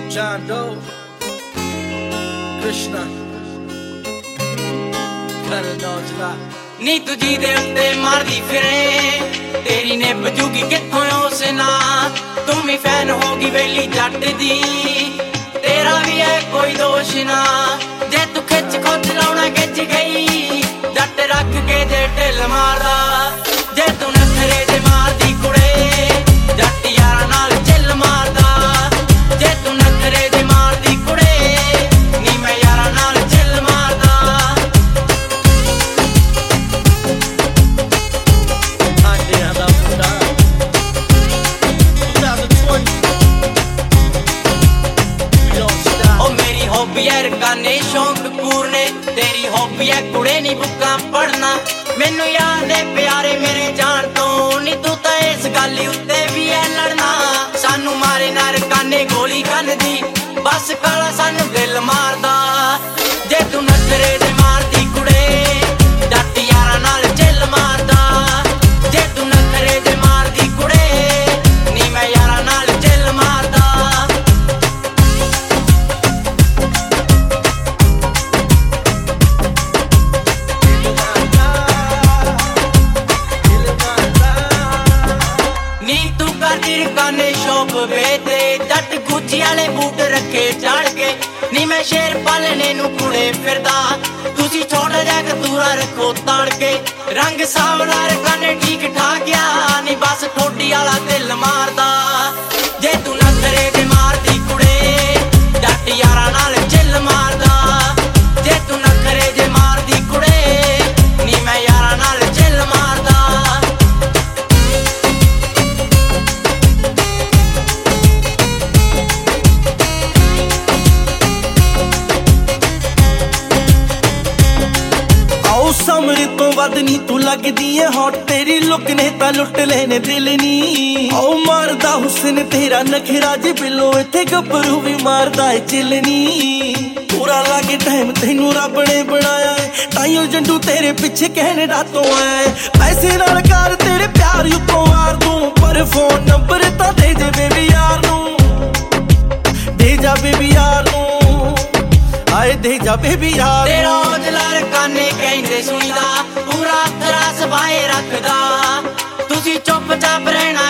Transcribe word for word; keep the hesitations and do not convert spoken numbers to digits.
John Doe, Krishna, Karan Aujla. ਨੀ ਤੁਜੀ ਦੇ ਉੱਤੇ ਮਾਰਦੀ ਫਿਰੇ ਤੇਰੀ ਨੇ ਬਜੂਗੀ ਕਿੱਥੋਂ ਉਸ ਨਾਲ ਤੂੰ ਵੀ ਫੈਨ ਹੋ ਗਈ ਵੇਲੀ ਜੱਟ ਦੀ ਤੇਰਾ ਵੀ ਹੈ ਕੋਈ ਦੋਸ਼ ਨਾ ਜੇ ਤੂੰ ਖਿੱਚ ਖੁੱਚ ਲਾਉਣਾ ਖਿੱਚ ਗਈ ਜੱਟ ਰੱਖ ਕੇ ਜੇ ਢਿੱਲ ਮਾਰਦਾ ਜੇ ਤੂੰ ਨਖਰੇ ਦੇ ਮਾਰਦੀ ਕੁੜੇ ਜੱਟ ਯਾਰਾਂ ਨਾਲ ਚਿੱਲ ਮਾਰਦਾ ਜੇ ਤੂੰ ਨਖਰੇ ਦੇ ਮਾਰਦੀ ਕੁੜੇ ਨੀ ਮੈਂ ਯਾਰਾਂ ਨਾਲ ਚਿੱਲ ਮਾਰਦਾ हॉबी है रकाने शौक पूरने तेरी हॉबी है कुड़े नी बुक्कां पढ़ना मैनू याद है प्यारे मेरे जान तो नी तू तां इस गल उत्ते भी है लड़ना सानू मारे ना रकाने गोली कन दी बस काला सानू दिल मारदा जे तू नखरे दे मारदी कुड़े जट यारां नाल चिल मारदा जे तू नखरे दे मारदी कुड़े नी मैं यारां नाल चिल मारदा काने शौक बेते जट गुची वाले बूट रखे चढ़ के नी मैं शेर पालने नू कुड़े फिरदा तुसी छोटा जा कतूरा रखो ताड़ के रंग सावला रकाने ठीक ठाक गया नी बस ठोडी वाला दिल मारदा जे तू नखरे दे मारदी कुड़े जट यारां नाल चिल मारदा जे तू नखरे दे मारदी कुड़े नी मैं यारां नाल चिल मारदा समर तो वध नी तू लगदी है हॉट तेरी लुक ने ता लुट लेने दिल नी ओ मारदा हुस्न तेरा नखरा जे बिलो इथे गबरू भी मारदा है चिलनी पूरा लागे टाइम तेनू रब ने बनाया है ताइयों जंडू तेरे पीछे कहने रातों आए पैसे नाल कार तेरे प्यार उत्तों मार दूं पर फोन नंबर ता दे दे बेबी यार नू दे जा बेबी यार नू आए दे जा बेबी यार तेरा औजला रकाने कहंदे सुनीदा पूरा तरह सबाए रखदा तुसी चुप चाप रहना